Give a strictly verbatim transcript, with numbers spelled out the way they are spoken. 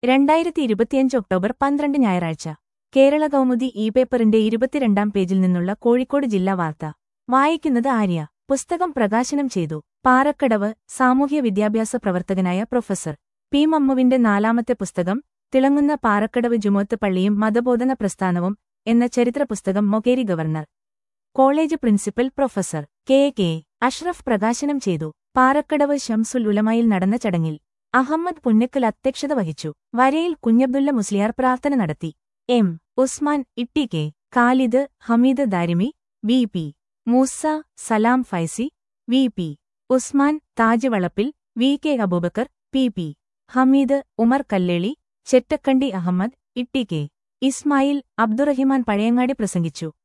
രണ്ടായിരത്തി ഇരുപത്തിയഞ്ച് ഒക്ടോബർ പന്ത്രണ്ട് ഞായറാഴ്ച കേരള കൗമുദി ഇ പേപ്പറിന്റെ ഇരുപത്തിരണ്ടാം പേജിൽ നിന്നുള്ള കോഴിക്കോട് ജില്ലാ വാർത്ത വായിക്കുന്നത് ആര്യ. പുസ്തകം പ്രകാശനം ചെയ്തു. പാറക്കടവ് സാമൂഹ്യ വിദ്യാഭ്യാസ പ്രവർത്തകനായ പ്രൊഫസർ പി മമ്മുവിന്റെ നാലാമത്തെ പുസ്തകം തിളങ്ങുന്ന പാറക്കടവ് ജുമുഅത്ത് പള്ളിയും മതബോധന പ്രസ്ഥാനവും എന്ന ചരിത്ര പുസ്തകം Mokeri governor college principal professor K K Ashraf പ്രകാശനം ചെയ്തു. പാറക്കടവ് ശംസുൽ ഉലമയിൽ നടന്ന ചടങ്ങിൽ അഹമ്മദ് പുന്നക്കൽ അധ്യക്ഷത വഹിച്ചു. വരയിൽ കുഞ്ഞബ്ദുല്ല മുസ്ലിയാർ പ്രാർത്ഥന നടത്തി. M Usman, Itty K Khalid, Hameed Darimi, V P Moosa, Salam Faizy, V P Usman, Taj Valappil, V K Abubakar, P P Hameed, Umar Kalleli, Chettakandi Ahmed, Itty K Ismail, Abdurahiman Pazhayangadi പ്രസംഗിച്ചു.